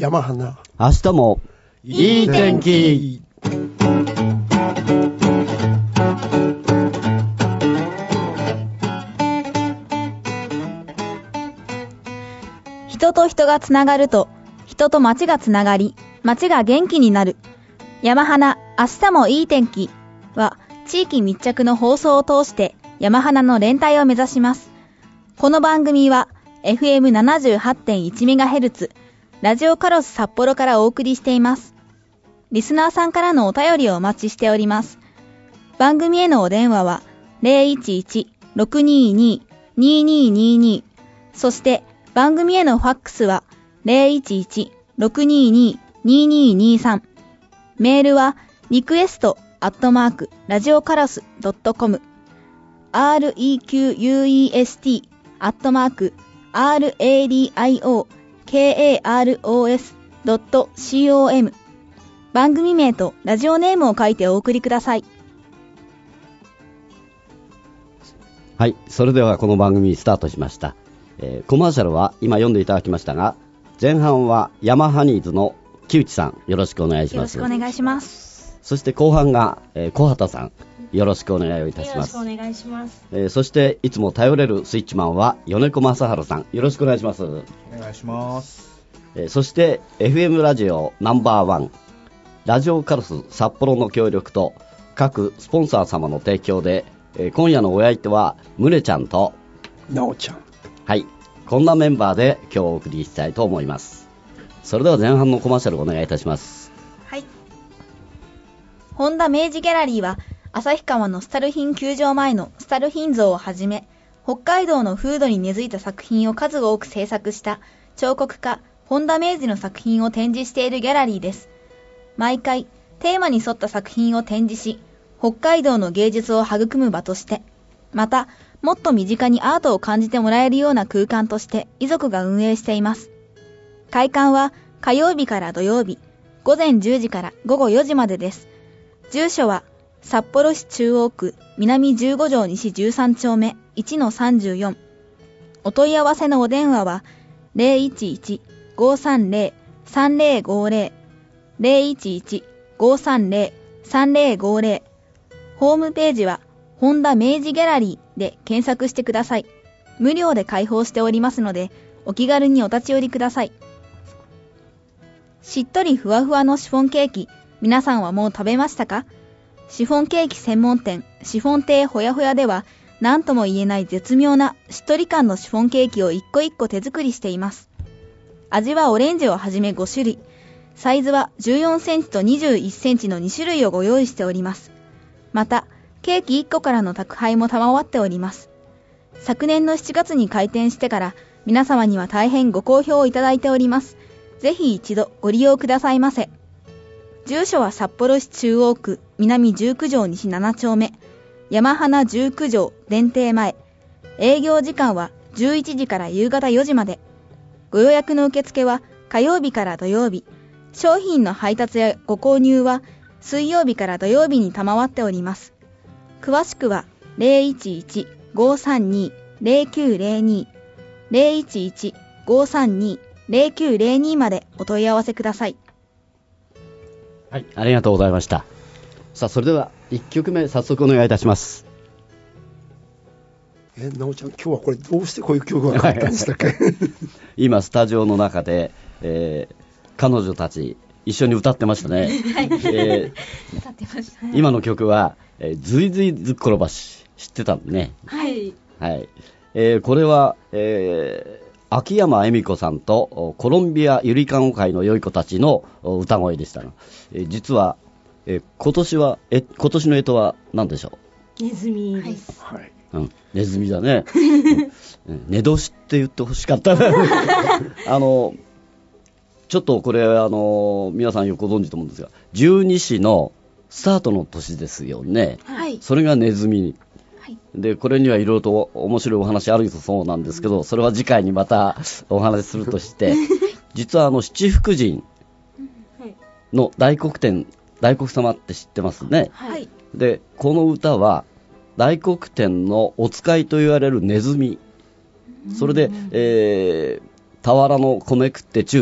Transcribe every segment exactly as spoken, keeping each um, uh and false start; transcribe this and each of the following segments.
山花。 明日もいい天気。 人と人がつながると、人と街がつながり、街が元気になる。山花、明日もいい天気は、地域密着の放送を通して、山花の連帯を目指します。この番組は、エフエムななじゅうはちてんいちメガヘルツ、ラジオカロス札幌からお送りしています。リスナーさんからのお便りをお待ちしております。番組へのお電話は、ゼロいちいち ろくにーにー にーにーにーにー、そして、番組へのファックスは ゼロいちいち ろくにーにー にーにーにーさん。メールはリクエストアットマークラジオカラスドットコム アールイーキューユーイーエスティー アットマーク アールエーディーアイオーケーエーアールオーエス ドットコム 番組名とラジオネームを書いてお送りください。 はい、それではこの番組スタートしました。えー、コマーシャルは今読んでいただきましたが、前半はヤマハニーズの木内さん、よろしくお願いします。 よろしくお願いします。 そして後半が、えー、小畑さん、よろしくお願いいたします。 よろしくお願いします。 えー、そしていつも頼れるスイッチマンは米子正治さん、よろしくお願いします。お願いします。 えー、そして エフエム ラジオナンバーワンラジオカルス札幌の協力と各スポンサー様の提供で、えー、今夜のお相手はむねちゃんとなおちゃん。 はい、こんなメンバーで今日お送りしたいと思います。それでは前半のコマーシャルお願いいたします。 はい。ホンダ明治ギャラリーは旭川のスタルヒン球場前のスタルヒン像をはじめ、北海道の風土に根付いた作品を数多く制作した彫刻家本田明治の作品を展示しているギャラリーです。毎回テーマに沿った作品を展示し、北海道の芸術を育む場として、またもっと身近にアートを感じてもらえるような空間として遺族が運営しています。開館は火曜日から土曜日、午前じゅうじから午後よじまでです。住所は札幌市中央区南じゅうご条西じゅうさん丁目 いちのさんじゅうよん。お問い合わせのお電話は ゼロいちいち ごーさんゼロ さんゼロごゼロ ゼロいちいち ごーさんゼロ さんゼロごゼロ。ホームページはホンダ明治ギャラリーで検索してください。無料で開放しておりますので、お気軽にお立ち寄りください。しっとりふわふわのシフォンケーキ、皆さんはもう食べましたか？シフォンケーキ専門店、シフォン亭ほやほやでは、何とも言えない絶妙なしっとり感のシフォンケーキを一個一個手作りしています。味はオレンジをはじめご種類、サイズはじゅうよんセンチとにじゅういっセンチのに種類をご用意しております。また、ケーキいっこからの宅配も賜っております。昨年のしちがつに開店してから、皆様には大変ご好評をいただいております。ぜひ一度ご利用くださいませ。住所は札幌市中央区南じゅうきゅう条西なな丁目、山花じゅうきゅう条電停前。営業時間はじゅういちじから夕方よじまで。ご予約の受付は火曜日から土曜日。商品の配達やご購入は水曜日から土曜日に賜っております。詳しくは ゼロいちいち ごーさんに ゼロきゅうゼロに ゼロいちいち ごーさんに ゼロきゅうゼロにまでお問い合わせください。 はい、ありがとうございました。さあ、それではいっきょくめ早速お願いいたします。 え、なおちゃん、今日はこれどうしてこういう曲がかかったんでしたっけ？ 今スタジオの中で、えー、彼女たち一緒に歌ってましたね。 はい、 えー、 歌ってました、ね、 今の曲は、えー、ずいずいずっころばし、知ってたんね。 はい、 はい。えー、これは、えー秋山恵美子さんとコロンビアゆりかご会の良い子たちの歌声でしたが、えー、実は、えー、今年はえ今年の干支は何でしょう？ネズミです、 はい、 うん、ネズミだね。寝年って言ってほしかったあのちょっとこれあの皆さんよくご存知と思うんですが、十二支のスタートの年ですよね。 はい。 それがネズミで、これにはいろいろと面白いお話あるそうなんですけど、それは次回にまたお話しするとして実はあの七福神の大黒天、大黒様って知ってますね。 はい。 で、この歌は大黒天のお使いと言われるネズミ、それで、えー、俵の米食ってちゅう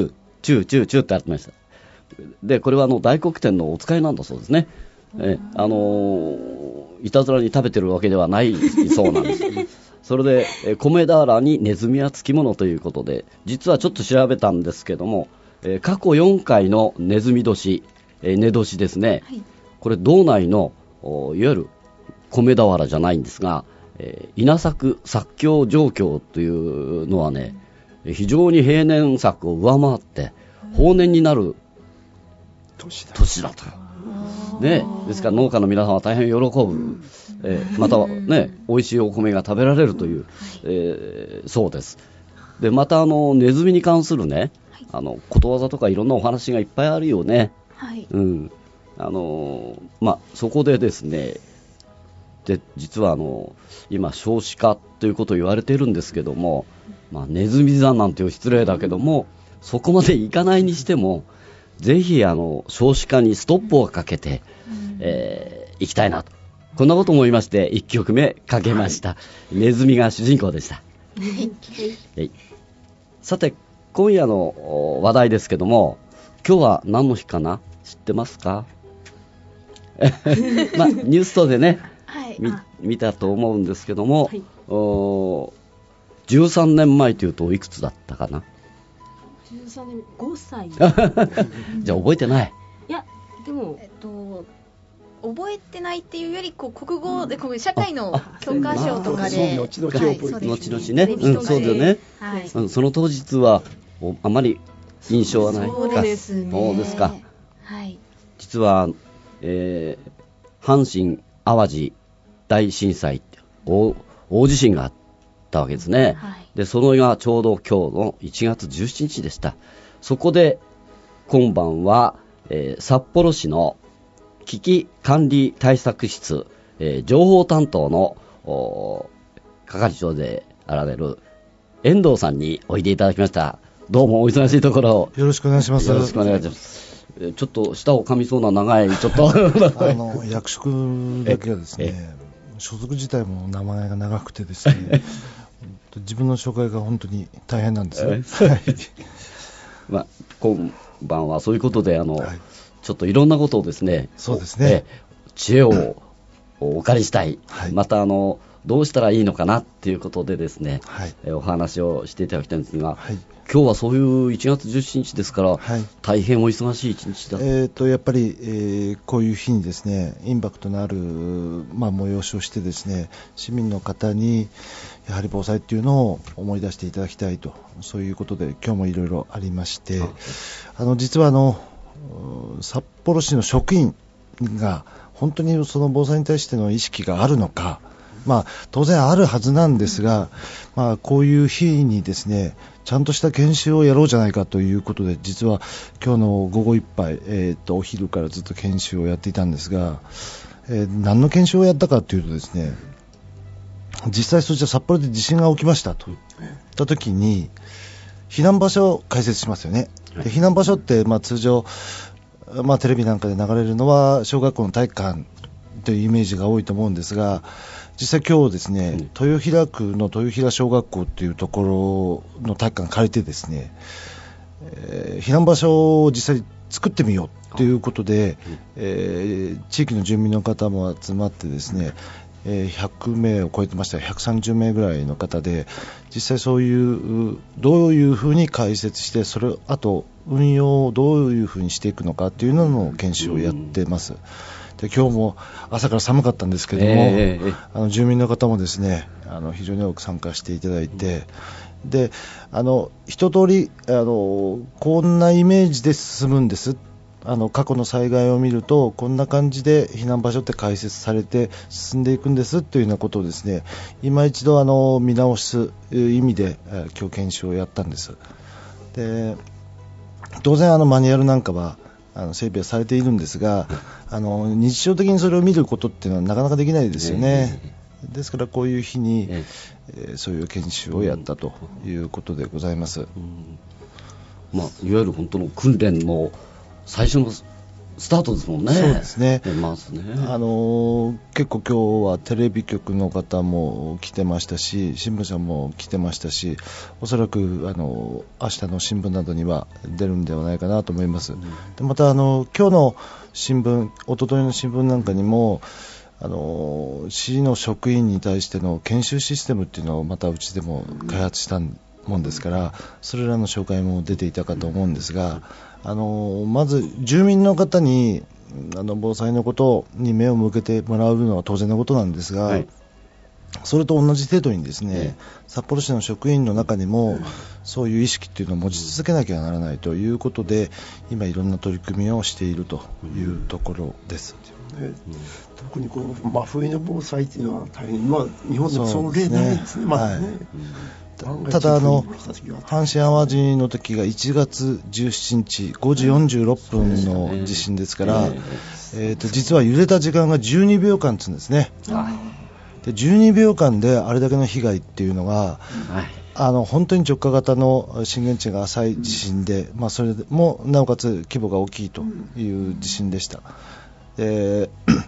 チューチューチューってやってました。でこれはあの大黒天のお使いなんだそうですね。えあのー、いたずらに食べてるわけではないそうなんです。それでえ米俵にネズミはつきものということで、実はちょっと調べたんですけども、え過去よんかいのネズミ年、え寝年ですね、はい、これ道内のいわゆる米俵じゃないんですが、えー、稲作作況状況というのはね、非常に平年作を上回って豊年になる年 だ, 年だと、ね、ですから農家の皆さんは大変喜ぶ、えー、またね美味しいお米が食べられるという、えー、そうです。でまたあのネズミに関するね、あのことわざとかいろんなお話がいっぱいあるよね、はいうん、あのまあ、そこでですねで実はあの今少子化ということを言われているんですけども、まあ、ネズミ算なんていう失礼だけどもそこまでいかないにしてもぜひあの少子化にストップをかけて、うんえー、いきたいなとこんなこと思いましていっきょくめかけました、はい、ネズミが主人公でした、はい、さて今夜の話題ですけども今日は何の日かな知ってますかまあ、ニュース等でね、はい、見たと思うんですけども、はい、おじゅうさんねんまえというといくつだったかな。 じゅうさんねんごさいじゃあ覚えてない。 いやでも、 えっと、覚えてないっていうよりこう国語で、うん、社会の教科書とかで後々ね、うん、そうだよね、はいうん、その当日はあまり印象はないか。 そうですね。 そうですか、 はい、 実は、えー、阪神・淡路大震災 大, 大地震があったわけですね、はい、でそのがちょうど今日のいちがつじゅうしちにちでした。そこで今晩は、えー、札幌市の危機管理対策室、えー、情報担当の係長であられる遠藤さんにおいでいただきました。どうもお忙しいところよろしくお願いします。 よろしくお願いします。ちょっと舌を噛みそうな長いちょっとあの役職だけはですね所属自体も名前が長くてですね自分の紹介が本当に大変なんですねまあ、今晩はそういうことであの、はい、ちょっといろんなことをですねそうですね知恵をお借りしたい、はい、またあのどうしたらいいのかなっていうことでですね、はい、お話をしていただきたいんですが、はい、今日はそういういちがつじゅうしちにちですから、はい、大変お忙しい一日だ、 えー、とやっぱり、えー、こういう日にですねインパクトのある、まあ、催しをしてですね市民の方にやはり防災っていうのを思い出していただきたいとそういうことで今日もいろいろありましてあの実はあの札幌市の職員が本当にその防災に対しての意識があるのかまあ、当然あるはずなんですが、まあ、こういう日にですねちゃんとした研修をやろうじゃないかということで実は今日の午後いっぱい、えー、とお昼からずっと研修をやっていたんですが、えー、何の研修をやったかというとですね実際そちら札幌で地震が起きましたといった時に避難場所を開設しますよね。で避難場所って、まあ、通常、まあ、テレビなんかで流れるのは小学校の体育館というイメージが多いと思うんですが実際今日ですね、うん、豊平区の豊平小学校というところの体育館借りてですね、えー、避難場所を実際作ってみようということで、うんえー、地域の住民の方も集まってですね、えー、ひゃくめいを超えてましたひゃくさんじゅうめいぐらいの方で実際そういうどういうふうに解説してそれあと運用をどういうふうにしていくのかというのの研修をやってます、うんで今日も朝から寒かったんですけども、えー、あの住民の方もですねあの非常に多く参加していただいて、うん、であの一通りあのこんなイメージで進むんですあの過去の災害を見るとこんな感じで避難場所って開設されて進んでいくんですというようなことをですね今一度あの見直す意味で今日研修をやったんです。で当然あのマニュアルなんかはあの整備はされているんですがあの日常的にそれを見ることっていうのはなかなかできないですよね、えー、ですからこういう日に、えーえー、そういう研修をやったということでございます、うんまあ、いわゆる本当の訓練の最初のススタートですもんね。 そうですね。 まずね、 あの結構今日はテレビ局の方も来てましたし、新聞社も来てましたし、おそらくあの明日の新聞などには出るんではないかなと思います。うん、でまたあの今日の新聞、一昨日の新聞なんかにもあの市の職員に対しての研修システムっていうのをまたうちでも開発したもんですから、それらの紹介も出ていたかと思うんですが、あのまず住民の方にあの防災のことに目を向けてもらうのは当然のことなんですが、はい、それと同じ程度にですね、はい、札幌市の職員の中にもそういう意識っていうのを持ち続けなきゃならないということで、今いろんな取り組みをしているというところです。 ね、うん、特にこの真冬の防災というのは大変、まあ、日本でもその例ないですね。まだね、はい、 ただあの阪神・淡路の時がいちがつじゅうしちにちごじよんじゅうろっぷんの地震ですから、えーと実は揺れた時間がじゅうにびょうかんつうんですね。でじゅうにびょうかんであれだけの被害っていうのが、あの本当に直下型の震源地が浅い地震で、まあ、それでもなおかつ規模が大きいという地震でした。で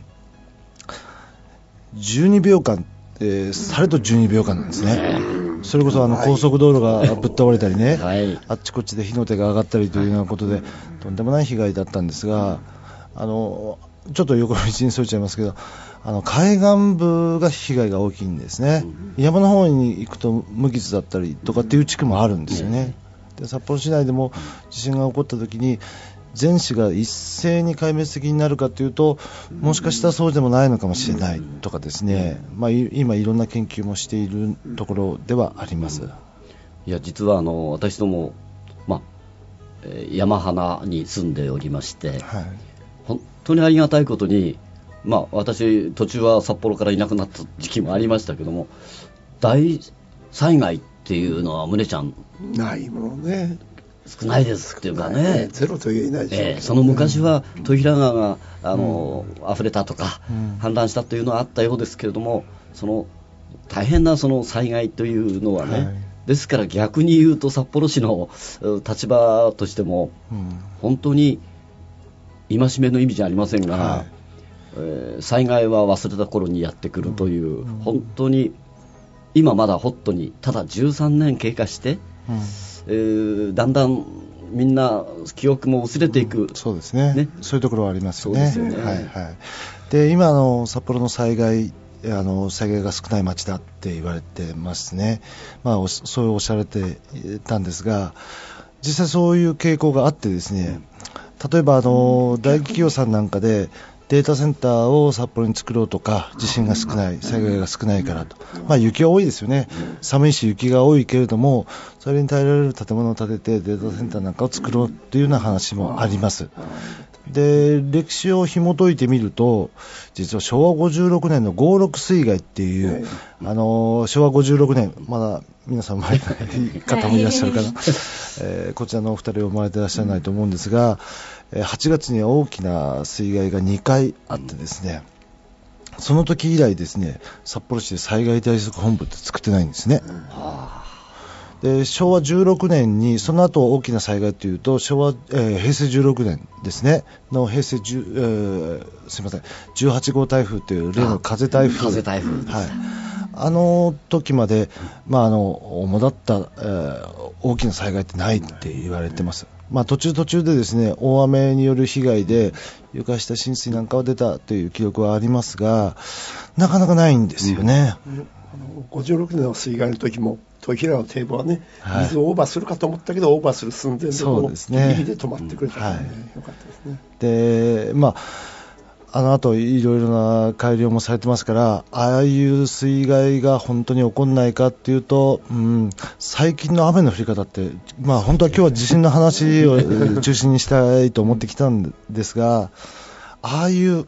じゅうにびょうかん、えー、されどじゅうにびょうかんなんですね。それこそあの高速道路がぶっ倒れたりね、はい、あっちこっちで火の手が上がったりというようなことでとんでもない被害だったんですが、あのちょっと横道にそれちゃいますけど、あの海岸部が被害が大きいんですね。山の方に行くと無傷だったりとかっていう地区もあるんですよね。で札幌市内でも地震が起こった時に全市が一斉に壊滅的になるかというと、もしかしたらそうでもないのかもしれないとかですね、まあ、今いろんな研究もしているところではあります。 いや実はあの私ども、まあ、山花に住んでおりまして、はい、本当にありがたいことに、まあ、私途中は札幌からいなくなった時期もありましたけども、大災害っていうのは宗ちゃんないものね、 少ないですっていうかね、 ゼロと言えないでしょう、 えー、その昔は豊平川があの、うん、溢れたとか、うん、氾濫したというのはあったようですけれども、その大変なその災害というのはね、はい、ですから逆に言うと札幌市の立場としても、うん、本当に戒めの意味じゃありませんが、はい、えー、災害は忘れた頃にやってくるという、うん、本当に今まだホットにただじゅうさんねん経過して、うん、えー、だんだんみんな記憶も薄れていく、うん、 そうですね、ね、そういうところはありますよね。そうですよね、はいはい、で今の札幌の災害、あの災害が少ない町だって言われてますね。まあ、そうおっしゃられてたんですが、実際そういう傾向があってですね、例えばあの大企業さんなんかでデータセンターを札幌に作ろうとか、地震が少ない、災害が少ないからと、まあ、雪は多いですよね。寒いし雪が多いけれども、それに耐えられる建物を建ててデータセンターなんかを作ろうというような話もあります。で歴史を紐解いてみると、実はしょうわごじゅうろくねんのごじゅうろく水害っていう、あのしょうわごじゅうろくねん、まだ皆さん生まれてない方もいらっしゃるかな、えー、こちらのお二人は生まれていらっしゃらないと思うんですが、はちがつには大きな水害がにかいあってですね、その時以来ですね、札幌市で災害対策本部って作ってないんですね。でしょうわじゅうろくねんにその後大きな災害というと昭和、えー、平成じゅうろくねんですねの平成じゅう、えー、すみませんじゅうはちごう台風という例の風台風、 風台風です、 はい、あの時まで、まあ、あの主だった、えー、大きな災害ってないって言われてます。まあ、途中途中でですね大雨による被害で床下浸水なんかは出たという記録はありますが、なかなかないんですよね、うん、あのごじゅうろくねんの水害の時も豊平の堤防はね、水をオーバーするかと思ったけど、はい、オーバーする寸前でそうですね、 ギリで止まってくれたからね、うんはい、よかったですね。 で、まあ、あの後いろいろな改良もされてますから、ああいう水害が本当に起こらないかっていうと、うん、最近の雨の降り方って、まあ、本当は今日は地震の話を中心にしたいと思ってきたんですが、ああいう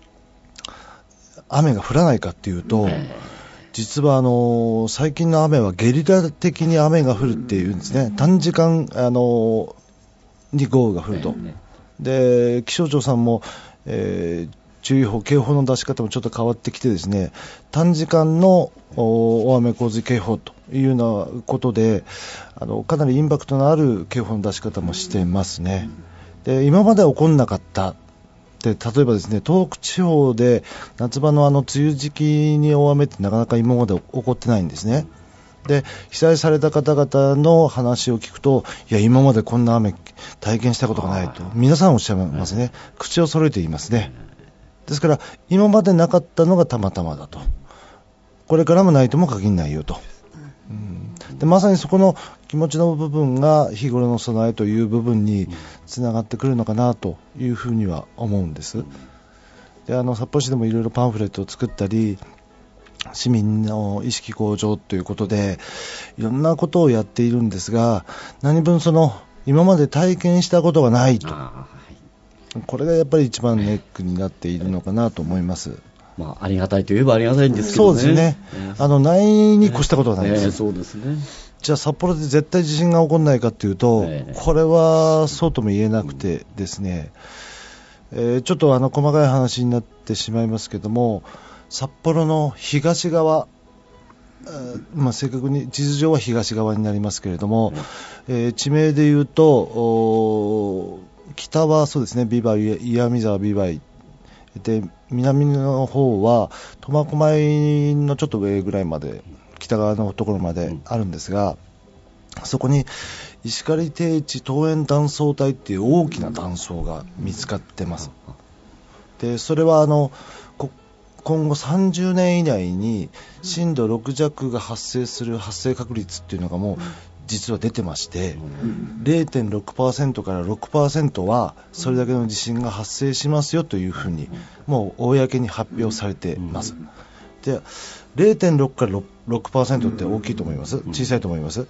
雨が降らないかっていうと、実はあの最近の雨はゲリラ的に雨が降るっていうんですね。短時間あのに豪雨が降ると。で気象庁さんも、えー、注意報警報の出し方もちょっと変わってきてですね、短時間の大雨洪水警報というようなことで、あのかなりインパクトのある警報の出し方もしていますね。で今まで起こんなかったで例えばですね、東北地方で夏場のあの梅雨時期に大雨ってなかなか今まで起こってないんですね。で被災された方々の話を聞くと、いや今までこんな雨体験したことがないと皆さんおっしゃいますね。口を揃えて言いますね。ですから今までなかったのがたまたまだと、これからもないとも限らないよと、うん、でまさにそこの気持ちの部分が日頃の備えという部分につながってくるのかなというふうには思うんです。であの札幌市でもいろいろパンフレットを作ったり、市民の意識向上ということでいろんなことをやっているんですが、何分その今まで体験したことがないと、これがやっぱり一番ネックになっているのかなと思います。 まあ、ありがたいといえばありがたいんですけどね。 そうですね、あのないに越したことはないです、 えーえー、そうですね。 じゃあ札幌で絶対地震が起こらないかというと、えー、これはそうとも言えなくてですね、えー、ちょっとあの細かい話になってしまいますけども、札幌の東側、まあ、正確に地図上は東側になりますけれども、えー、地名でいうと北はそうですね、ビバイ、岩見沢ビバイで、南の方は苫小牧のちょっと上ぐらいまで、北側のところまであるんですが、そこに石狩低地桃園断層帯っていう大きな断層が見つかってます。でそれはあの今後さんじゅうねん以内に震度ろく弱が発生する発生確率っていうのがもう実は出てまして、 れいてんろくパーセント から ろくパーセント はそれだけの地震が発生しますよというふうにもう公に発表されています。で れいてんろく から ろくパーセント って大きいと思います？小さいと思います？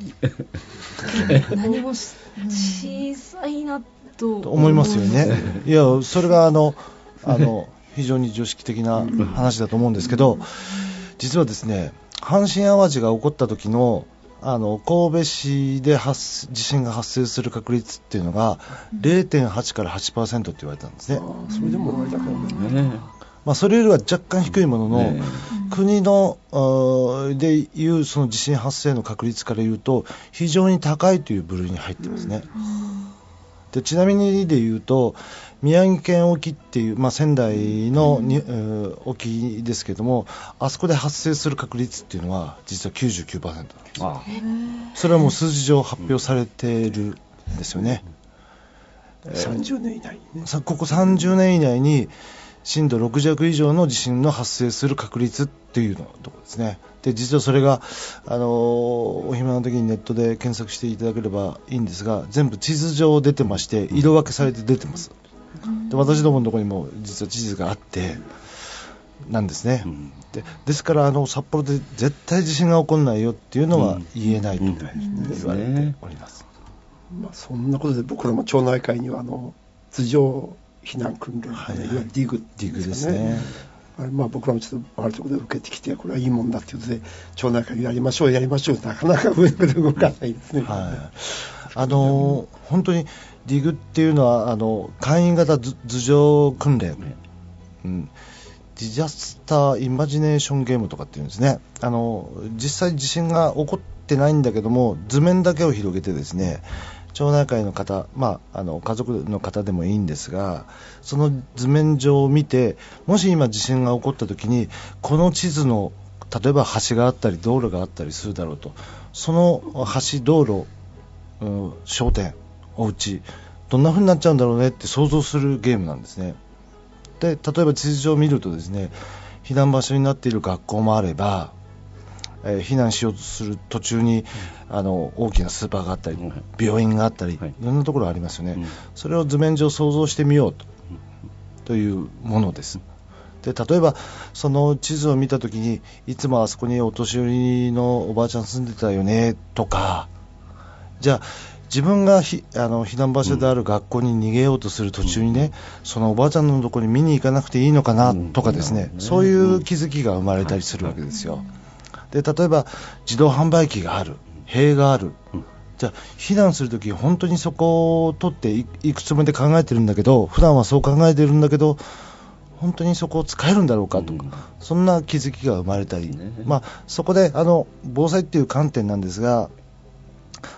何も小さいなと思いますよね。いやそれがあのあの非常に常識的な話だと思うんですけど、実はですね、阪神淡路が起こった時のあの神戸市で発地震が発生する確率っていうのが れいてんはち から はちパーセント って言われたんですね。 あそれでも言われたからね、 まあ、それよりは若干低いものの、ね、国のでいうその地震発生の確率からいうと非常に高いという部類に入ってますね。でちなみにで言うと宮城県沖っていう、まあ、仙台のに、うん、沖ですけども、あそこで発生する確率っていうのは実は きゅうじゅうきゅうパーセント なんです。ああそれはもう数字上発表されているんですよね、 うん、さんじゅうねん以内にね、 ここさんじゅうねん以内に震度ろく弱以上の地震の発生する確率っていうのところですね。で実はそれがあのお暇な時にネットで検索していただければいいんですが、全部地図上出てまして色分けされて出てます。で私どものところにも実は地図があってなんですね。でですからあの札幌で絶対地震が起こらないよっていうのは言えないと言われております。 まあ、そんなことで僕らも町内会にはあの頭上避難訓練、はい、いわゆるディグですね。あれまあ僕らもちょっとあるところで受けてきて、これはいいもんだっていうことで町内会やりましょうやりましょうなかなか上で動かないですね、はい、 あの本当にディグっていうのはあの簡易型頭上訓練、うん、ディジャスターイマジネーションゲームとかっていうんですね。あの実際地震が起こってないんだけども図面だけを広げてですね、町内会の方、まあ、あの家族の方でもいいんですが、その図面上を見て、もし今地震が起こった時にこの地図の例えば橋があったり道路があったりするだろうと、その橋道路、うん、商店お家どんな風になっちゃうんだろうねって想像するゲームなんですね。で例えば地図上を見るとですね、避難場所になっている学校もあれば、えー、避難しようとする途中に、うん、あの大きなスーパーがあったり、うん、病院があったり、はい、いろんなところがありますよね、うん、それを図面上想像してみようと、うん、というものです。で例えばその地図を見たときにいつもあそこにお年寄りのおばあちゃん住んでたよねとか、じゃあ自分がひあの避難場所である学校に逃げようとする途中にね、うん、そのおばあちゃんのところに見に行かなくていいのかなとかですね、うん、そういう気づきが生まれたりするわけですよ。で例えば自動販売機がある、塀がある、うん、じゃあ避難するとき本当にそこを取っていくつもりで考えてるんだけど、普段はそう考えてるんだけど本当にそこを使えるんだろうかとか、うん、そんな気づきが生まれたり、ね、まあ、そこであの防災っていう観点なんですが、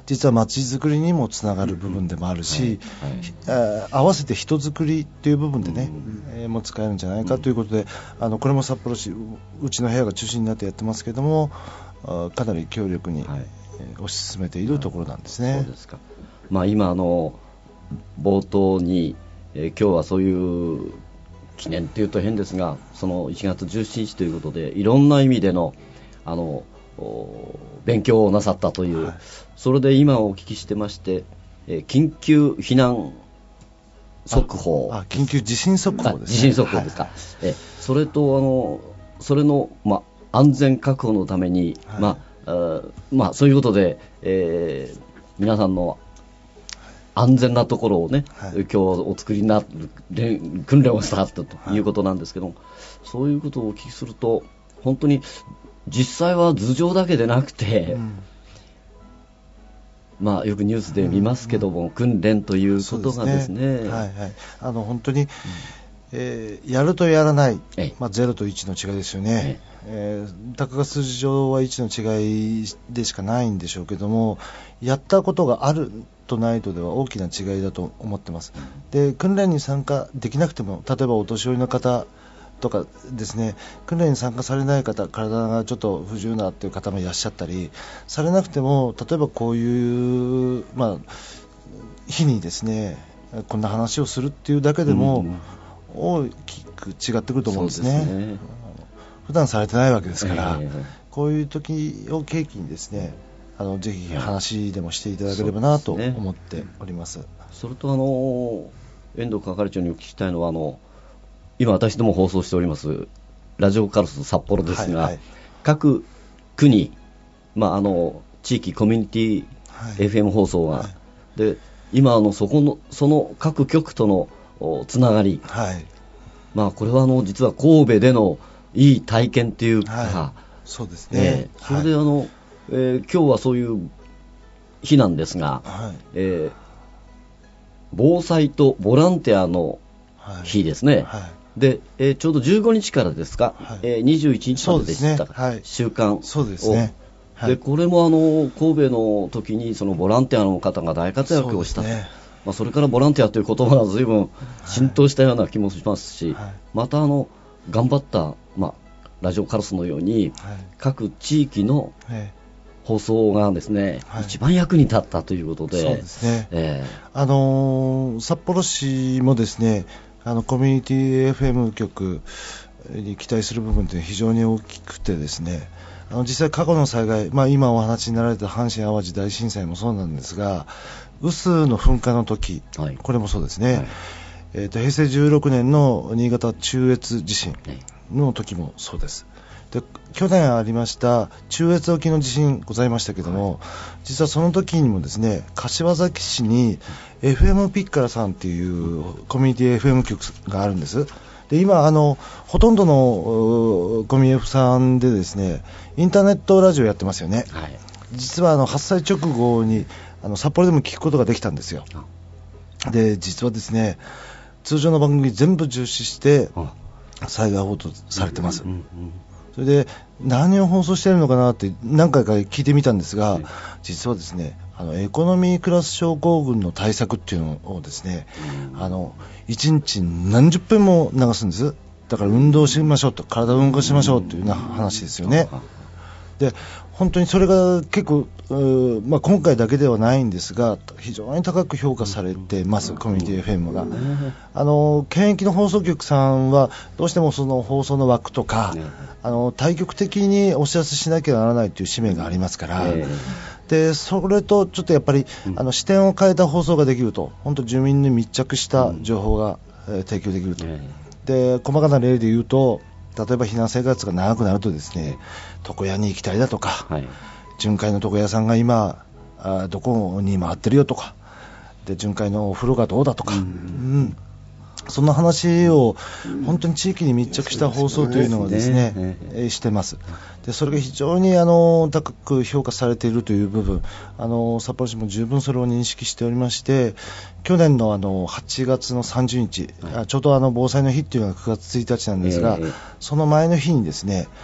実は街づくりにもつながる部分でもあるし、うんはいはい、合わせて人づくりっていう部分でね、うんえー、も使えるんじゃないかということで、あのこれも札幌市うちの部屋が中心になってやってますけども、かなり強力に、はいえー、推し進めているところなんですね。 そうですか。まあ、今あの冒頭に、えー、今日はそういう記念というと変ですが、そのいちがつじゅうしちにちということでいろんな意味でのあの勉強をなさったという、はい、それで今お聞きしてまして、えー、緊急避難速報、 ああ緊急地震速報ですね。 地震速報ですか、はい、えそれとあのそれの、ま、安全確保のために、はいまあまあ、そういうことで、えー、皆さんの安全なところをね、はい、今日お作りになる訓練をしたということなんですけども、はい、そういうことをお聞きすると本当に実際は頭上だけでなくて、うんまあ、よくニュースで見ますけども、うんうん、訓練ということがですね、 はいはい、あの本当に、うんえー、やるとやらない、まあ、ゼロといちの違いですよね、えー、たかが数字上はいちの違いでしかないんでしょうけども、やったことがあるとないとでは大きな違いだと思ってます。で訓練に参加できなくても、例えばお年寄りの方とかですね、訓練に参加されない方、体がちょっと不自由なという方もいらっしゃったりされなくても、例えばこういう、まあ、日にですねこんな話をするっていうだけでも、うん大きく違ってくると思うんですね。そうですね。普段されてないわけですから、えー、こういう時を契機にですね、あのぜひ話でもしていただければなと思っております。 そ, す、ね、それとあの遠藤係長にお聞きしたいのは、あの今私ども放送しておりますラジオカルス札幌ですが、はいはい、各国、まあ、あの地域コミュニティ エフエム 放送が、はいはい、で今あのそこのその各局とのつながり、はいまあ、これはあの実は神戸でのいい体験というか、はい、 そうですね、 えー、それであの、はいえー、今日はそういう日なんですが、はいえー、防災とボランティアの日ですね、はいはいでえー、ちょうどじゅうごにちからですか、はいえー、にじゅういちにちまででした、ねはい、週間をそうですね、 はい、でこれもあの神戸の時にそのボランティアの方が大活躍をしたと。まあ、それからボランティアという言葉が随分浸透したような気もしますし、はい、またあの頑張った、まあ、ラジオカルスのように、はい、各地域の放送がですね、はい、一番役に立ったということで、 そうですね、えーあのー、札幌市もですねあのコミュニティ エフエム 局に期待する部分って非常に大きくてですね、あの実際過去の災害、まあ、今お話になられた阪神・淡路大震災もそうなんですが、雨水の噴火の時、はい、これもそうですね、はいえー、と平成じゅうろくねんの新潟中越地震の時もそうです。で去年ありました中越沖の地震ございましたけども、はい、実はその時にもですね柏崎市に エフエム ピッカラさんっていうコミュニティ エフエム 局があるんです。で今あのほとんどのコミュニ F さんでですねインターネットラジオやってますよね、はい、実はあの発災直後にあの札幌でも聞くことができたんですよ。で実はですね通常の番組全部重視して災害報道されてます。それで何を放送しているのかなって何回か聞いてみたんですが、実はですねあのエコノミークラス症候群の対策っていうのをですねあのいちにち何十分も流すんです。だから運動しましょうと、体を動かしましょうというような話ですよね。で本当にそれが結構、まあ、今回だけではないんですが非常に高く評価されてます、コミュニティ エフエム が。あの県域の放送局さんはどうしてもその放送の枠とかあの対局的にお知らせしなきゃならないという使命がありますから、でそれとちょっとやっぱりあの視点を変えた放送ができると、本当住民に密着した情報が、えー、提供できると。で細かな例で言うと、例えば避難生活が長くなるとですね床屋に行きたいだとか、はい、巡回の床屋さんが今あどこに回ってるよとかで、巡回のお風呂がどうだとか、うんうん、そんな話を本当に地域に密着した放送というのがですね、うんえー、してます。でそれが非常にあの高く評価されているという部分、あの札幌市も十分それを認識しておりまして、去年のあのはちがつのさんじゅうにち、はい、ちょうどあの防災の日っていうのがくがつついたちなんですが、えー、その前の日にですね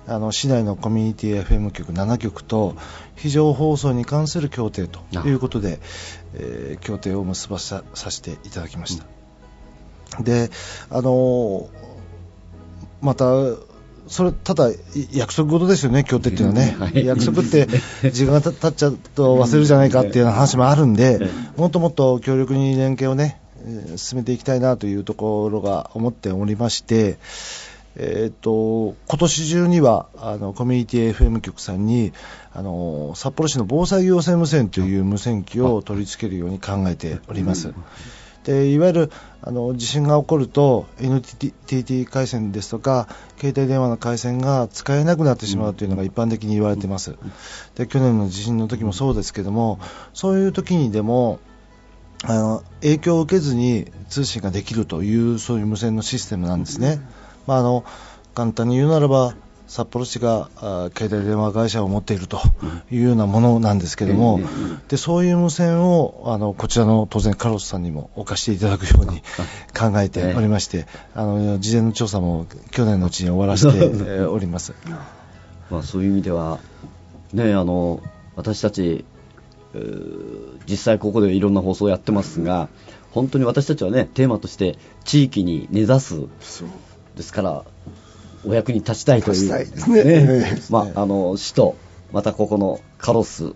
あの市内のコミュニティ エフエム 局ななきょくと非常放送に関する協定ということで、えー、協定を結ばさせていただきました。うん、で、あのまたそれただ約束事ですよね、協定っていうのはね、はい、約束って時間が経っちゃうと忘れるじゃないかっていう話もあるんで、もっともっと強力に連携をね進めていきたいなというところが思っておりまして、えー、と今年中にはあのコミュニティ エフエム 局さんにあの札幌市の防災行政無線という無線機を取り付けるように考えております。でいわゆるあの地震が起こると エヌティーティー 回線ですとか携帯電話の回線が使えなくなってしまうというのが一般的に言われています。で去年の地震の時もそうですけども、そういう時にでもあの影響を受けずに通信ができるというそういう無線のシステムなんですね。まあ、あの簡単に言うならば札幌市が携帯電話会社を持っているというようなものなんですけども、でそういう無線をあのこちらの当然カロスさんにも置かせていただくように考えておりまして、あの事前の調査も去年のうちに終わらせております。 まあ、そういう意味では、ね、あの私たち実際ここでいろんな放送をやってますが、本当に私たちはねテーマとして地域に根ざすですからお役に立ちたいという、ねねまあ、あの市とまたここのカロス、うん、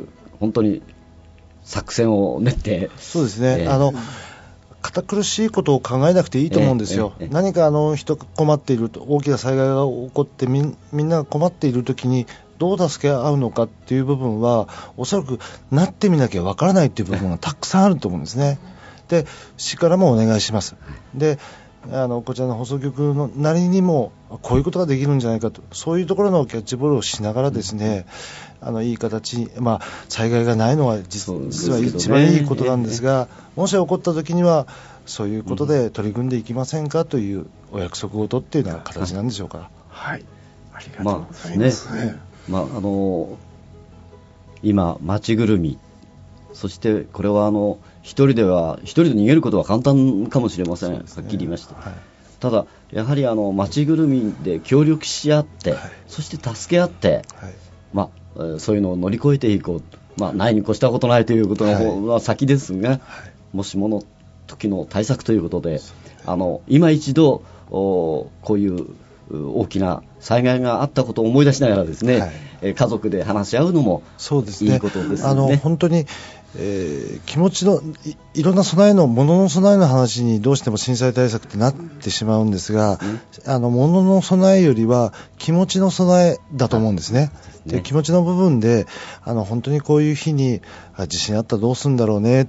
本当に作戦を練って、 そうですね、えー、あの堅苦しいことを考えなくていいと思うんですよ。えーえー、何かあの人が困っていると、大きな災害が起こってみ ん, みんなが困っているときにどう助け合うのかっていう部分はおそらくなってみなきゃわからないっていう部分がたくさんあると思うんですね。で市からもお願いします。であのこちらの放送局のなりにもこういうことができるんじゃないかと、そういうところのキャッチボールをしながらですね、あのいい形に、まあ、災害がないのは実は一番いいことなんですが、もし起こった時にはそういうことで取り組んでいきませんかというお約束を取っているような形なんでしょうか。 はい、ありがとうございます。 まあね、まあ、あの今町ぐるみ、そしてこれはあの一人では一人で逃げることは簡単かもしれません、ね、はっきり言いまして、はい、ただやはりあの町ぐるみで協力し合って、はい、そして助け合って、はい、まあ、そういうのを乗り越えていこう、まあ、ないに越したことないということの方は先ですが、はい、もしもの時の対策ということで、はい、あの今一度こういう大きな災害があったことを思い出しながらですね、はい、家族で話し合うのもいいことですね。 あの本当に、えー、気持ちの い, いろんな備えの物の備えの話にどうしても震災対策ってなってしまうんですが、うん、あの物の備えよりは気持ちの備えだと思うんですね。で気持ちの部分であの本当にこういう日にあ地震あったらどうするんだろうねって、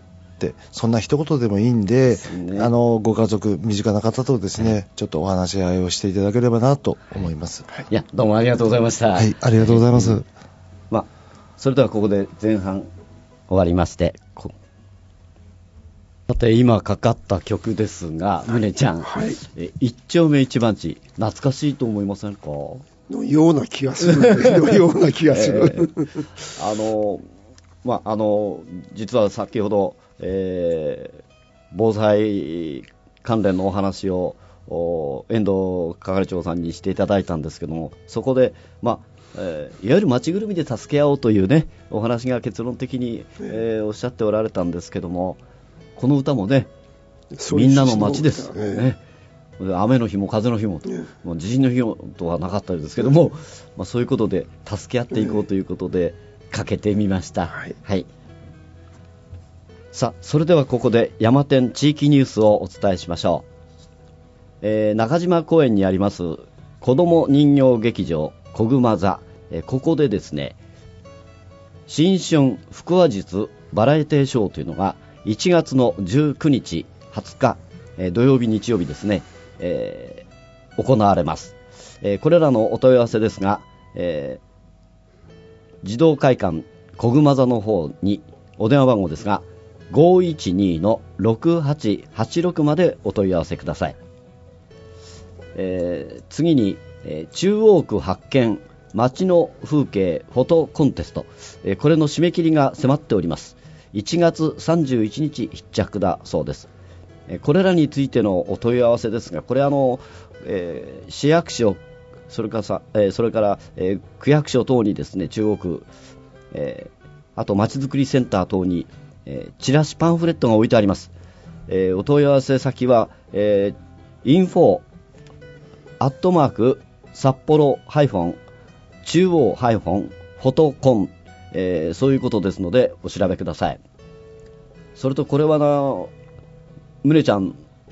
そんな一言でもいいん で, で、ね、あのご家族身近な方とですね、はい、ちょっとお話し合いをしていただければなと思います。 はい、いやどうもありがとうございました。 はい、ありがとうございます。はい、 まあ、それではここで前半終わりまして、さて今かかった曲ですが、むねちゃん、はい、え一丁目一番地懐かしいと思いませんか？ のような気がするのような気がする、えー、 あのまああの実は先ほど、えー、防災関連のお話を遠藤係長さんにしていただいたんですけども、そこでまあえー、いわゆる町ぐるみで助け合おうというねお話が結論的に、えー、おっしゃっておられたんですけども、この歌もねみんなの町です、ね、雨の日も風の日も、ね、もう地震の日もとはなかったですけども、まあ、そういうことで助け合っていこうということでかけてみました。はい、はい、さあそれではここで山天地域ニュースをお伝えしましょう。えー、中島公園にあります子ども人形劇場こぐま座、えー、ここでですね新春腹話術バラエティショーというのがいちがつのじゅうくにちはつか、えー、土曜日日曜日ですね、えー、行われます。えー、これらのお問い合わせですが、えー、児童会館こぐま座の方にお電話番号ですが ごいちに のろくはちはちろくまでお問い合わせください。えー、次に、えー、中央区発見街の風景フォトコンテスト、えー、これの締め切りが迫っております。いちがつさんじゅういちにち必着だそうです。えー、これらについてのお問い合わせですが、これあの、えー、市役所それからさ、えー、それから、えー、区役所等にですね、中央区、えー、あとまちづくりセンター等に、えー、チラシパンフレットが置いてあります。えー、お問い合わせ先は、えー、インフォ アットマーク 札幌ハイフン中央ハイフンフォトコン、えー、そういうことですのでお調べください。それとこれはな、むねちゃん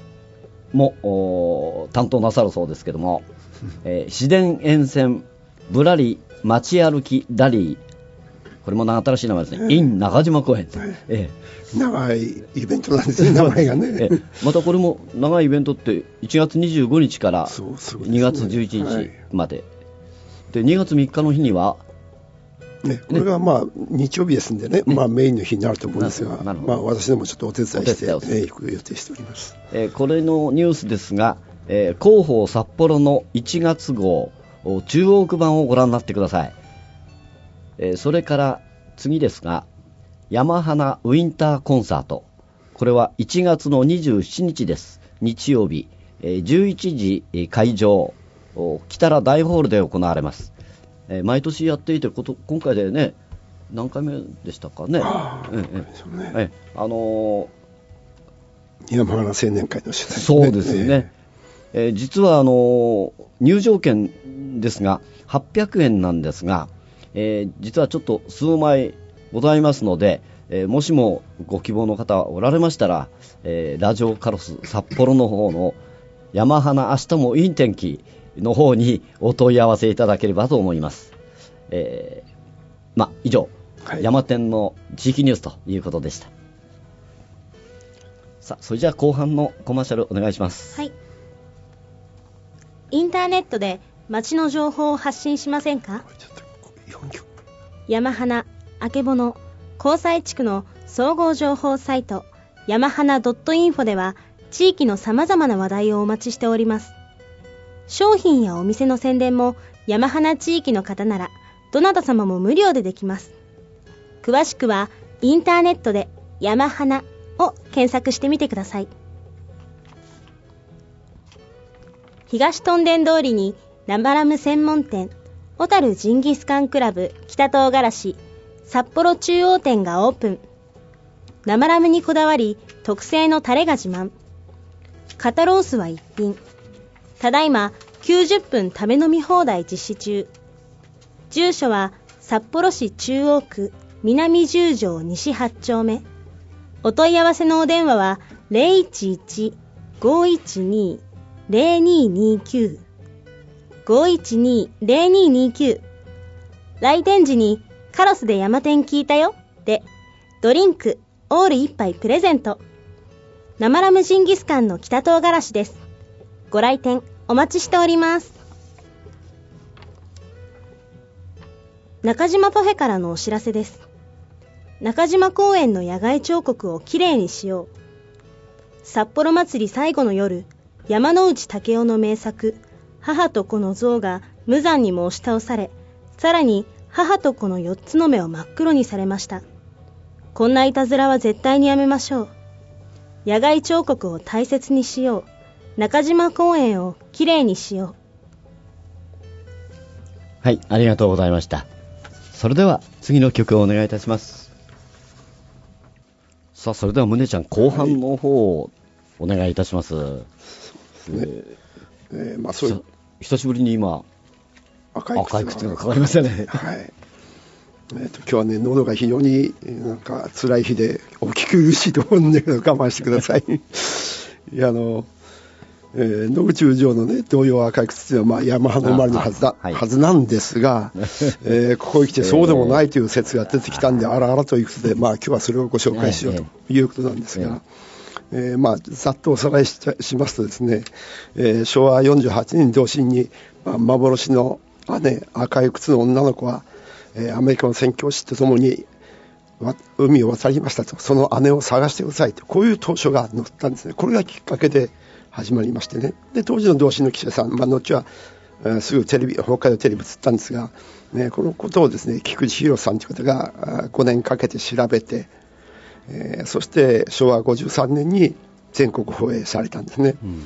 も担当なさるそうですけども、えー、市電沿線ぶらり街歩きラリー、これも新しい名前ですね、えー、in 中島公園、えー、長いイベントなんですね、名前がね、えー、 またこれも長いイベントっていちがつにじゅうごにちからにがつじゅういちにちまで、はい、でにがつみっかの日にはね、これがまあ日曜日ですんでね、ね、まあ、メインの日になると思うんですが、まあ、私どもちょっとお手伝いして、行く予定しております。 えー、これのニュースですが、えー、広報札幌のいちがつ号中央区版をご覧になってください。えー、それから次ですが、山花ウィンターコンサート、これはいちがつのにじゅうしちにちです。日曜日、えー、じゅういちじ会場、北ら大ホールで行われます。えー、毎年やっていてこと、今回でね、何回目でしたかね。あ、ええええ、あのー、山花青年会の主催、ね、 そうですね。えー、実はあのー、入場券ですがはっぴゃくえんなんですが、えー、実はちょっと数枚ございますので、えー、もしもご希望の方おられましたら、えー、ラジオカロス札幌の方の山花明日もいい天気の方にお問い合わせいただければと思います。えー、まあ以上、はい、山天の地域ニュースということでした。さあ、それじゃあ後半のコマーシャルお願いします。 はい。インターネットで街の情報を発信しませんか？山花、あけぼの、交際地区の総合情報サイト山花 .info では地域のさまざまな話題をお待ちしております。商品やお店の宣伝も山花地域の方ならどなた様も無料でできます。詳しくはインターネットで山花を検索してみてください。東トンデン通りに生ラム専門店小樽ジンギスカンクラブ北唐辛子札幌中央店がオープン。生ラムにこだわり特製のタレが自慢。肩ロースは一品。ただいまきゅうじゅっぷん食べ飲み放題実施中。住所は札幌市中央区南十条西はち丁目。お問い合わせのお電話は ゼロいちいち ごいちに ゼロににきゅう ごいちに ゼロににきゅう。来店時にカロスで山天聞いたよでドリンクオールいっぱいプレゼント。生ラムジンギスカンの北唐辛子です。ご来店お待ちしております。中島パフェからのお知らせです。中島公園の野外彫刻をきれいにしよう。札幌祭り最後の夜、山内武雄の名作母と子の像が無残にも押し倒され、さらに母と子のよっつの目を真っ黒にされました。こんないたずらは絶対にやめましょう。野外彫刻を大切にしよう。中島公園をきれいにしよう。はい、ありがとうございました。それでは次の曲をお願いいたします。さあ、それではむねちゃん後半の方をお願いいたします。はい、ねえーまあ、そういう久しぶりに今赤い靴が、 赤い靴がかかりましたね。 はい。えー、と今日はね、喉が非常になんか辛い日でお聞き苦しいと思うんだけど我慢してください。いや、あの、えー、野口宇城のね、童謡赤い靴というのは、まあ、山花生まれのはずだ、はい、はずなんですが、えー、ここに来てそうでもないという説が出てきたんで、あらあらということで、まあ、今日はそれをご紹介しようということなんですが、えー、まあ、ざっとおさらい し, しますとですね、えー、しょうわよんじゅうはちねん同心に、まあ、幻の姉、赤い靴の女の子は、えー、アメリカの宣教師とともに海を渡りましたと、その姉を探してくださいと、こういう当初が載ったんですね。これがきっかけで始まりましてね。で、当時の同心の記者さん、まあ、後は、えー、すぐテレビ、北海道テレビ映ったんですが、ね、このことをですね、菊池博さんという方がごねんかけて調べて、えー、そしてしょうわごじゅうさんねんに全国放映されたんですね。うん、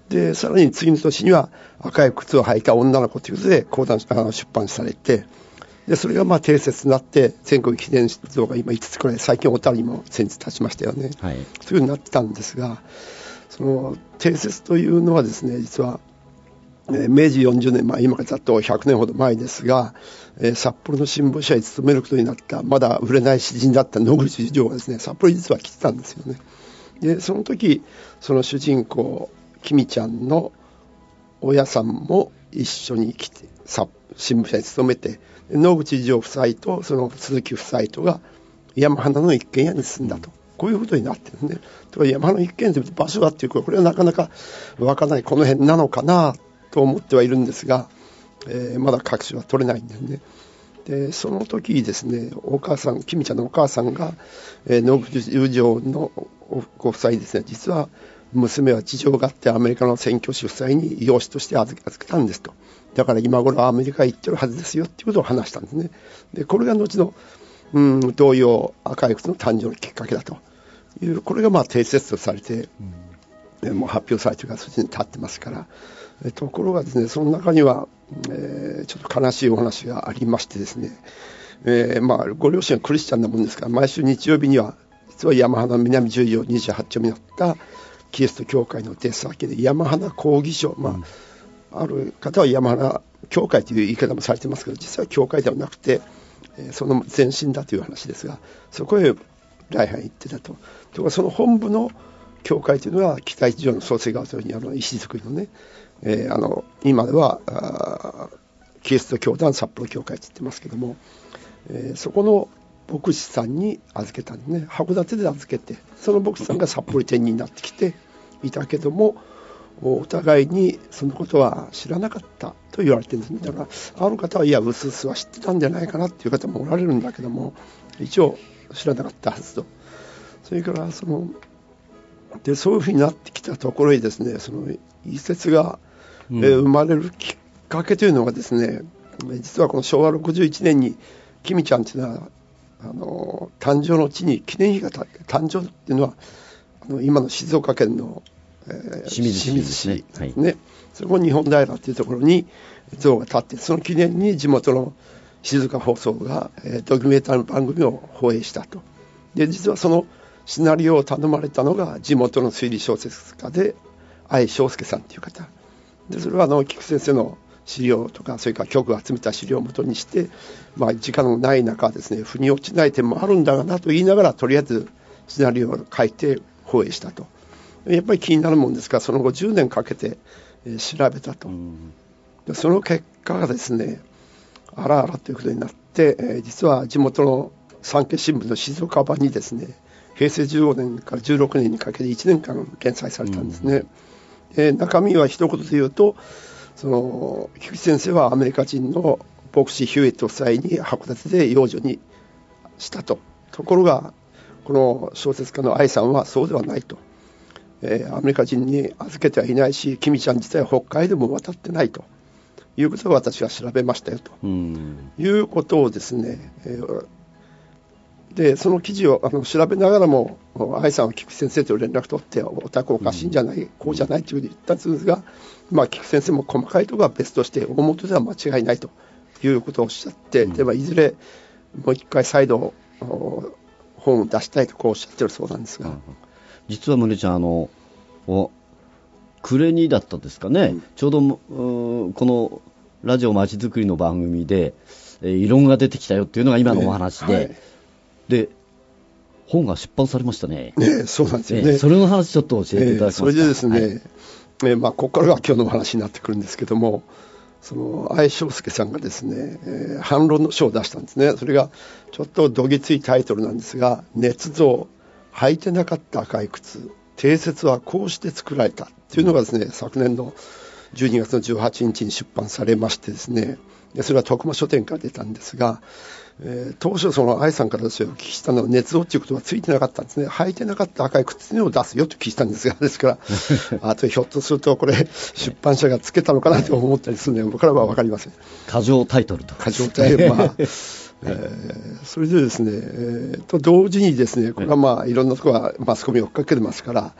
でさらに次の年には赤い靴を履いた女の子ということで講談あの出版されて、でそれがまあ定説になって全国記念像が今いつつくらい、最近小樽にも先日経ちましたよね、はい、そういうふうになってたんですが、その定説というのはですね、実は、えー、明治よんじゅうねん、まあ、今からざっとひゃくねんほど前ですが、えー、札幌の新聞社に勤めることになったまだ売れない詩人だった野口次郎がですね、札幌に実は来てたんですよね。でその時その主人公きみちゃんの親さんも一緒に来て新聞社に勤めて、野口次郎夫妻とその鈴木夫妻とが山花の一軒家に住んだと、こういうことになってるんで、とか山花の一軒家という場所だっていうこれはなかなかわからない、この辺なのかなと思ってはいるんですが、えー、まだ確証は取れないんだよね。でその時ですね、お母さん、きみちゃんのお母さんが、えー、野口次郎のご夫妻ですね、実は娘は事情があってアメリカの宣教師夫妻に養子として預けたんですと、だから今頃アメリカへ行ってるはずですよっていうことを話したんですね。でこれが後の、うん、童謡赤い靴の誕生のきっかけだという、これがまあ定説とされて、うん、もう発表されてからそっちに立ってますから、えところがですね、その中には、えー、ちょっと悲しいお話がありましてですね、えーまあ、ご両親はクリスチャンなもんですから、毎週日曜日には実は山花南十条にじゅうはち丁目にあったキリスト教会の出先で山花講義所、まあ、うんある方は山花教会という言い方もされてますけど、実は教会ではなくて、えー、その前身だという話ですが、そこへ礼拝に行ってたと。とかその本部の教会というのは北一条の創生川沿いにあの石造りのね、えー、あの今ではキリスト教団札幌教会と言ってますけども、えー、そこの牧師さんに預けたんでね、函館で預けて、その牧師さんが札幌転任になってきていたけども、お互いにそのことは知らなかったと言われてるんですね。だからある方はいやうすうすは知ってたんじゃないかなっていう方もおられるんだけども、一応知らなかったはずと。それからそのでそういうふうになってきたところにですね、その一節が、うんえー、生まれるきっかけというのがですね、実はこのしょうわろくじゅういちねんにきみちゃんというのはあの誕生の地に記念碑が誕生っていうのはあの今の静岡県のえー、清水市ですね、はいね、そこ日本平というところに像が立って、その記念に地元の静岡放送が、えー、ドキュメンタリーの番組を放映したと。で実はそのシナリオを頼まれたのが地元の推理小説家で相翔介さんという方で、それはあの菊先生の資料とかそれから局を集めた資料をもとにして、まあ、時間のない中ですね、腑に落ちない点もあるんだがなと言いながらとりあえずシナリオを書いて放映したと。やっぱり気になるもんですから、その後じゅうねんかけて、えー、調べたと。でその結果がですね、あらあらということになって、えー、実は地元の産経新聞の静岡版にですね、へいせいじゅうごねんからじゅうろくねんにかけていちねんかん連載されたんですね。えー、中身は一言で言うと、その菊池先生はアメリカ人の牧師ヒューエット夫妻に函館で養女にしたと。ところがこの小説家の愛さんはそうではないと。えー、アメリカ人に預けてはいないし、きみちゃん自体は北海道も渡ってないということを私は調べましたよということをですね、えー、でその記事をあの調べながらも愛さんは菊先生と連絡取って、お宅おかしいんじゃない、こうじゃないというふうに言ったんですが、まあ、菊先生も細かいところは別として大元では間違いないということをおっしゃって、ではいずれもう一回再度本を出したいとこうおっしゃってるそうなんですが、うん、 実は宗ちゃん、あのお暮れにだったですかね、うん、ちょうどこのラジオまちづくりの番組で、えー、異論が出てきたよっていうのが今のお話で、ねはい、で本が出版されましたね。 ねそうなんですよね、 えー、それの話ちょっと教えていただきますか。 えー、それでですね、はいえーまあ、ここからが今日のお話になってくるんですけども、その相翔介さんがですね、えー、反論の書を出したんですね。それがちょっとどぎついタイトルなんですが、捏造履いてなかった赤い靴、定説はこうして作られたというのがですね、昨年のじゅうにがつのじゅうはちにちに出版されましてですね、でそれは徳間書店から出たんですが、えー、当初その愛さんからですよ、お聞きしたのは捏造ということはついてなかったんですね。履いてなかった赤い靴を出すよと聞きしたんですが、ですからあとひょっとするとこれ出版社がつけたのかなと思ったりするので僕からは分かりません。 過剰タイトルと過剰タイトル、まあえー、それでですね、えー、と同時にですね、これはまあいろんなところはマスコミを追っかけてますから、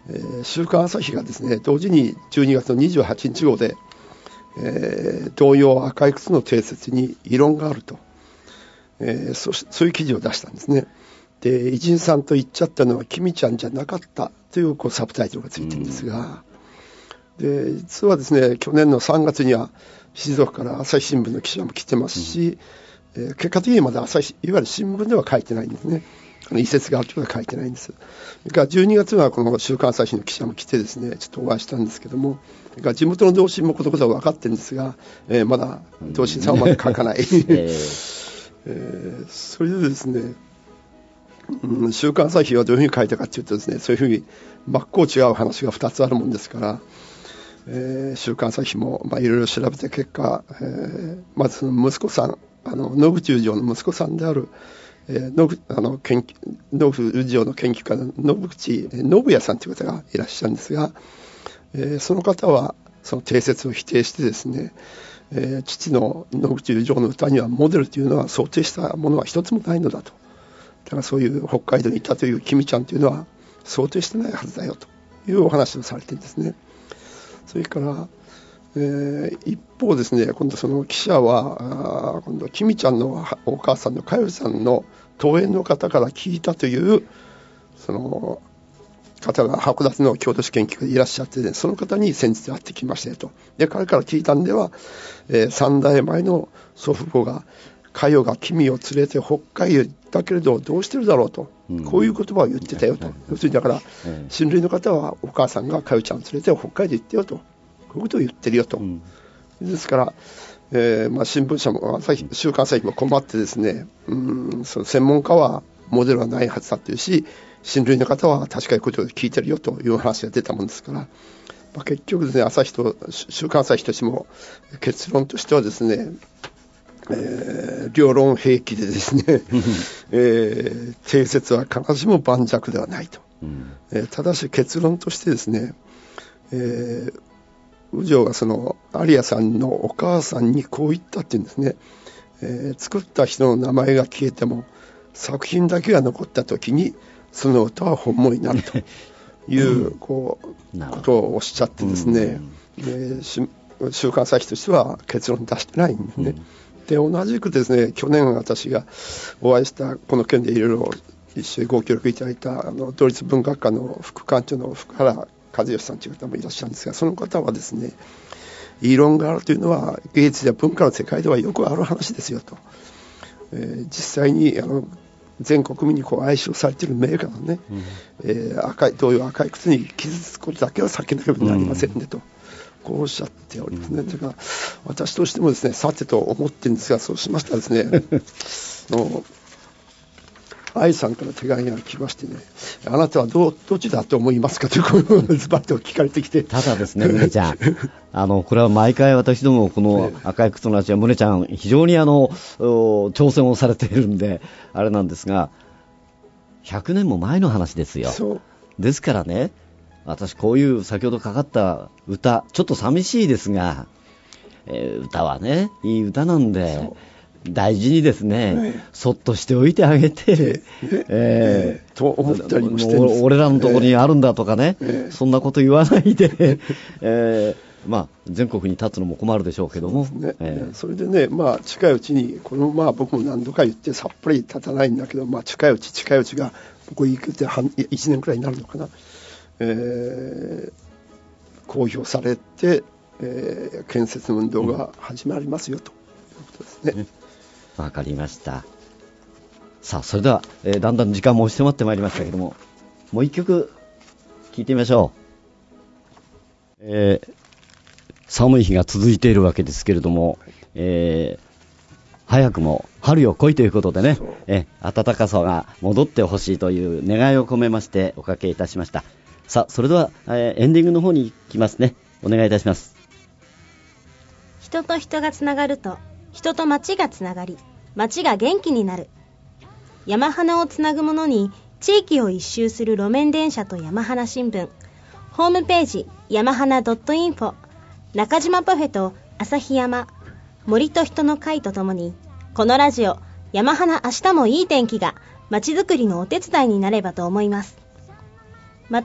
えー、週刊朝日がですね、同時にじゅうにがつのにじゅうはちにち号で、えー、同様赤い靴の定説に異論があると、えー、そそういう記事を出したんですね。で、偉人さんと言っちゃったのは君ちゃんじゃなかったというこうサブタイトルがついてるんですが、で実はですね、去年のさんがつには静岡から朝日新聞の記者も来てますし、うん、えー、結果的にまだ朝日いわゆる新聞では書いてないんですね。あの移設があるというのは書いてないんです。それからじゅうにがつにはこの週刊朝日の記者も来てですね、ちょっとお会いしたんですけども、それから地元の同心もこのことは分かってるんですが、えー、まだ同心さんはまだ書かない、えーえー、それでですね、うん、週刊朝日はどういうふうに書いたかというとですね、そういうふうに真っ向違う話がふたつあるもんですから、えー、週刊朝日もまあいろいろ調べた結果、えー、まずその息子さん、あの野口宇城の息子さんである、えー、野口あの研究野口宇城の研究家の野口信也さんという方がいらっしゃるんですが、えー、その方はその定説を否定してですね、えー、父の野口宇城の歌にはモデルというのは想定したものは一つもないのだと。だからそういう北海道にいたという君ちゃんというのは想定してないはずだよというお話をされてるんですね。それから、えー、一方ですね、今度その記者は今度君ちゃんのお母さんのかよりさんの遠縁の方から聞いたというその方が函館の郷土史研究家でいらっしゃって、ね、その方に先日会ってきましたよと。で彼から聞いたんでは、えー、三代前の祖父母がかよが君を連れて北海道だけれどどうしてるだろうと、うん、こういう言葉を言ってたよと、うん、要するにだから、うん、親類の方はお母さんがかよちゃんを連れて北海道行ってよと、こういうことを言ってるよと、うん、ですから、えーまあ、新聞社も朝日週刊朝日も困ってですね、うん、その専門家はモデルはないはずだというし、親類の方は確かにことを聞いてるよという話が出たもんですから、まあ、結局ですね、朝日と週刊朝日としても結論としてはですね、えー、両論併記でですね、えー、定説は必ずしも盤石ではないと、うんえー、ただし結論としてですね、えー、宇城がその有谷さんのお母さんにこう言ったっていうんですね、えー、作った人の名前が消えても作品だけが残った時にその歌は本物になるという、うん、こうことをおっしゃってですね、うんえー、週刊朝日としては結論出してないんですね、うんで同じくですね、去年私がお会いしたこの件でいろいろ一緒にご協力いただいたあの同立文学科の副館長の福原和義さんという方もいらっしゃるんですが、その方はですね、異論があるというのは芸術や文化の世界ではよくある話ですよと、えー、実際にあの全国民にこう愛称されている名画のね、うんえー、赤い同様赤い靴に傷つくことだけは避けなければなりませんねと、うんこうおっしゃっておりますね。だから私としてもですね、さてと思ってるんですが、そうしましたらですね、の愛さんから手紙が来ましてね、あなたは ど, どっちだと思いますかというズバッと聞かれてきて、 ただですね、宗ちゃんあのこれは毎回私どもこの赤い靴の話は宗ちゃん非常にあの挑戦をされているんであれなんですが、ひゃくねんも前の話ですよ。そうですからね、私こういう先ほどかかった歌ちょっと寂しいですが、えー、歌はねいい歌なんで大事にですね、はい、そっとしておいてあげて、えーえー、と思ったりもしてるんです。 俺らのところにあるんだとかね、えー、そんなこと言わないで、えーまあ、全国に立つのも困るでしょうけども そ,、ねえー、それでね、まあ、近いうちにこの、まあ、僕も何度か言ってさっぱり立たないんだけど、まあ、近いうち近いうちがここ行くっていちねんくらいになるのかな、えー、公表されて、えー、建設運動が始まりますよ、うん、ということですね。 わ、うん、かりました。さあそれでは、えー、だんだん時間も押し迫ってまいりましたけども、もう一曲聴いてみましょう。えー、寒い日が続いているわけですけれども、えー早くも春よ来いということでね、え暖かさが戻ってほしいという願いを込めましておかけいたしました。さあそれでは、えー、エンディングの方に行きますね。お願いいたします。 人と人がつながると人と町がつながり、町が元気になる。山花をつなぐものに地域を一周する路面電車と山花新聞、ホームページ山花 .info、 中島パフェと旭山、森と人の会とともに、このラジオ山花明日もいい天気がまちづくりのお手伝いになればと思います。また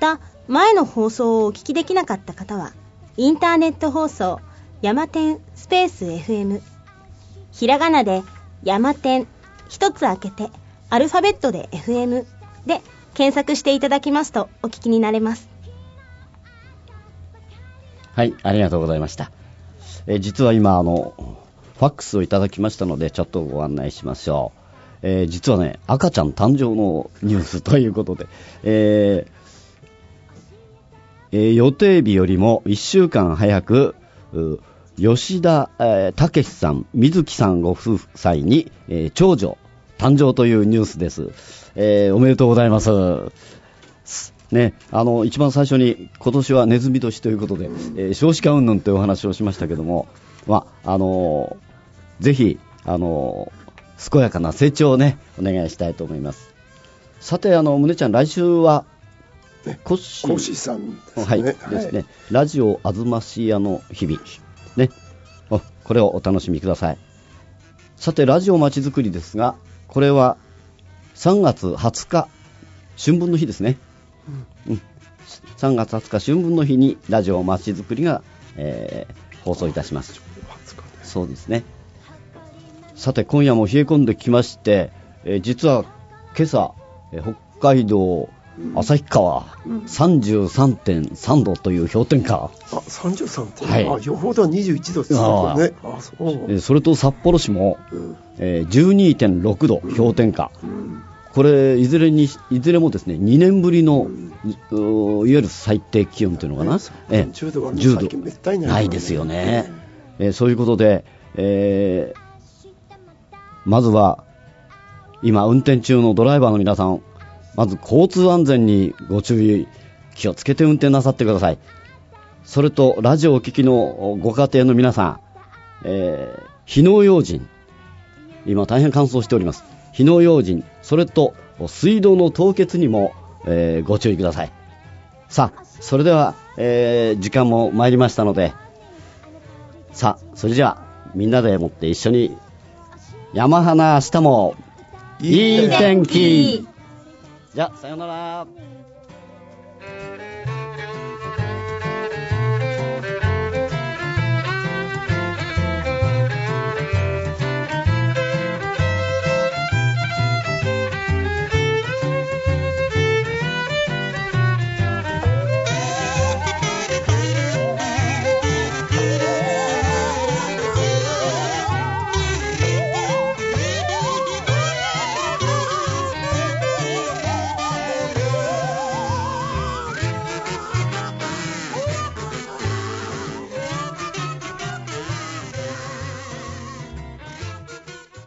前の放送をお聞きできなかった方は、インターネット放送ヤマテンスペース エフエム、 ひらがなでヤマテン一つ開けてアルファベットで エフエム で検索していただきますとお聞きになれます。 はい、ありがとうございました。えー、実は今あのファックスをいただきましたのでちょっとご案内しましょう。えー、実はね、赤ちゃん誕生のニュースということで、えーえー、予定日よりもいっしゅうかん早く吉田、えー、武さん、水木さんご夫妻に、えー、長女誕生というニュースです。えー、おめでとうございます。ね、あの一番最初に今年はネズミ年ということで、えー、少子化云々というお話をしましたけども、まああのー、ぜひ、あのー、健やかな成長をねお願いしたいと思います。さて、あの宗ちゃん、来週はね、 コッシー、 コッシーさんですね。 はい、ですね。ラジオあずましやの日々ね、おこれをお楽しみください。さて、ラジオまちづくりですが、これはさんがつはつか春分の日ですね。うんうん、さんがつはつか春分の日にラジオまちづくりが、えー、放送いたします。そうですね。さて、今夜も冷え込んできまして、えー、実は今朝、えー、北海道旭川、うん、さんじゅうさんてんさんどという氷点下。 あ、さんじゅうさんてん、 はい、 あ、予報ではにじゅういちどですね。ああ、そう、えー、それと札幌市も、うんえー、じゅうにてんろくど氷点下、うん、これいずれにいずれもですねにねんぶりの、うん、いわゆる最低気温というのかな、えー、 じゅうどは、ね、 じゅうど最近めったにない、 ないですよね、えー、そういうことで、えー、まずは今運転中のドライバーの皆さん、まず交通安全にご注意、気をつけて運転なさってください。それとラジオをお聞きのご家庭の皆さん、えー、火の用心、今大変乾燥しております。火の用心、それと水道の凍結にも、えー、ご注意ください。さあ、それでは、えー、時間も参りましたので、さあ、それじゃあみんなでもって一緒に山花明日もいい天気。じゃあ、さようなら。